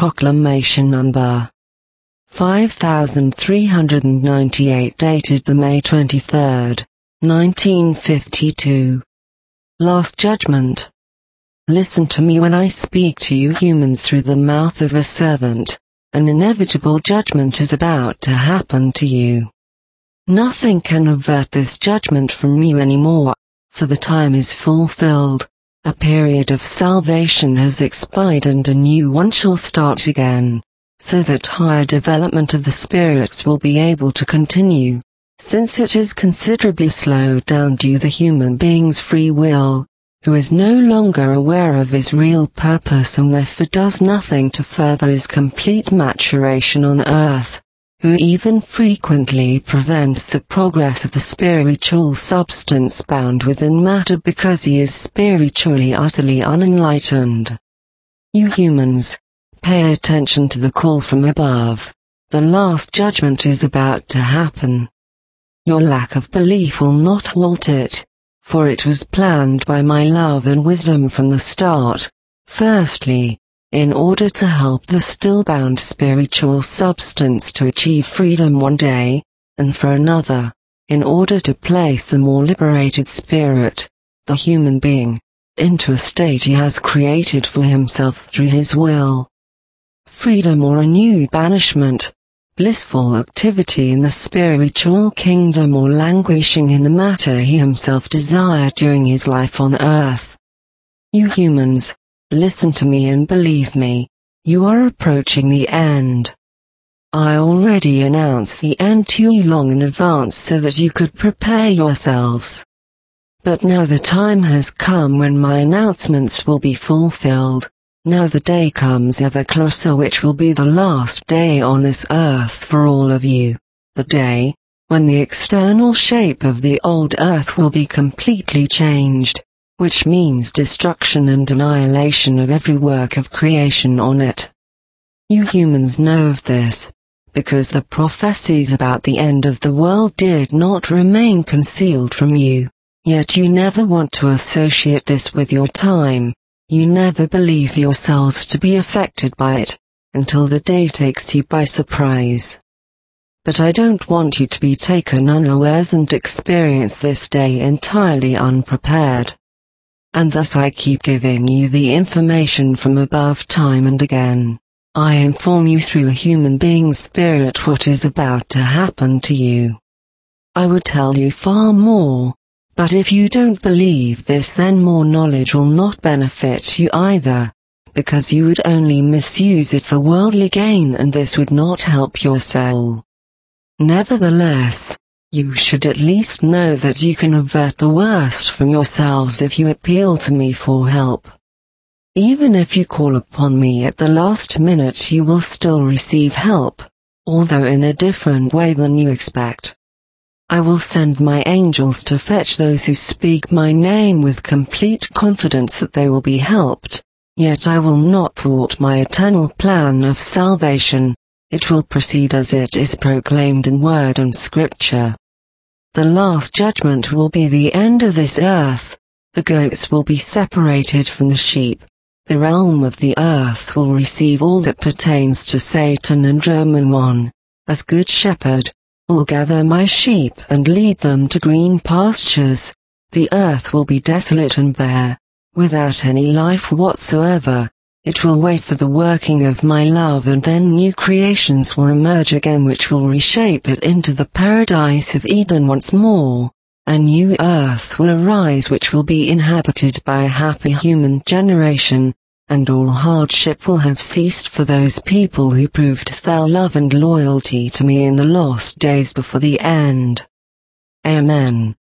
Proclamation Number 5398 dated the May 23, 1952. Last Judgment. Listen to me when I speak to you humans through the mouth of a servant. An inevitable judgment is about to happen to you. Nothing can avert this judgment from you anymore, for the time is fulfilled. A period of salvation has expired and a new one shall start again, so that higher development of the spirits will be able to continue, since it is considerably slowed down due to the human being's free will, who is no longer aware of his real purpose and therefore does nothing to further his complete maturation on earth, who even frequently prevents the progress of the spiritual substance bound within matter because he is spiritually utterly unenlightened. You humans, pay attention to the call from above. The last judgment is about to happen. Your lack of belief will not halt it, for it was planned by my love and wisdom from the start. Firstly, in order to help the still-bound spiritual substance to achieve freedom one day, and for another, in order to place the more liberated spirit, the human being, into a state he has created for himself through his will. Freedom or a new banishment, blissful activity in the spiritual kingdom or languishing in the matter he himself desired during his life on earth. You humans, listen to me and believe me, you are approaching the end. I already announced the end to you long in advance so that you could prepare yourselves. But now the time has come when my announcements will be fulfilled. Now the day comes ever closer which will be the last day on this earth for all of you, the day when the external shape of the old earth will be completely changed, which means destruction and annihilation of every work of creation on it. You humans know of this, because the prophecies about the end of the world did not remain concealed from you, yet you never want to associate this with your time. You never believe yourselves to be affected by it, until the day takes you by surprise. But I don't want you to be taken unawares and experience this day entirely unprepared. And thus I keep giving you the information from above time and again. I inform you through a human being's spirit what is about to happen to you. I would tell you far more. But if you don't believe this, then more knowledge will not benefit you either, because you would only misuse it for worldly gain and this would not help your soul. Nevertheless, you should at least know that you can avert the worst from yourselves if you appeal to me for help. Even if you call upon me at the last minute, you will still receive help, although in a different way than you expect. I will send my angels to fetch those who speak my name with complete confidence that they will be helped, yet I will not thwart my eternal plan of salvation. It will proceed as it is proclaimed in word and scripture. The last judgment will be the end of this earth. The goats will be separated from the sheep. The realm of the earth will receive all that pertains to Satan, and Roman 1, as good shepherd, will gather my sheep and lead them to green pastures. The earth will be desolate and bare, without any life whatsoever. It will wait for the working of my love, and then new creations will emerge again which will reshape it into the paradise of Eden once more. A new earth will arise which will be inhabited by a happy human generation, and all hardship will have ceased for those people who proved their love and loyalty to me in the lost days before the end. Amen.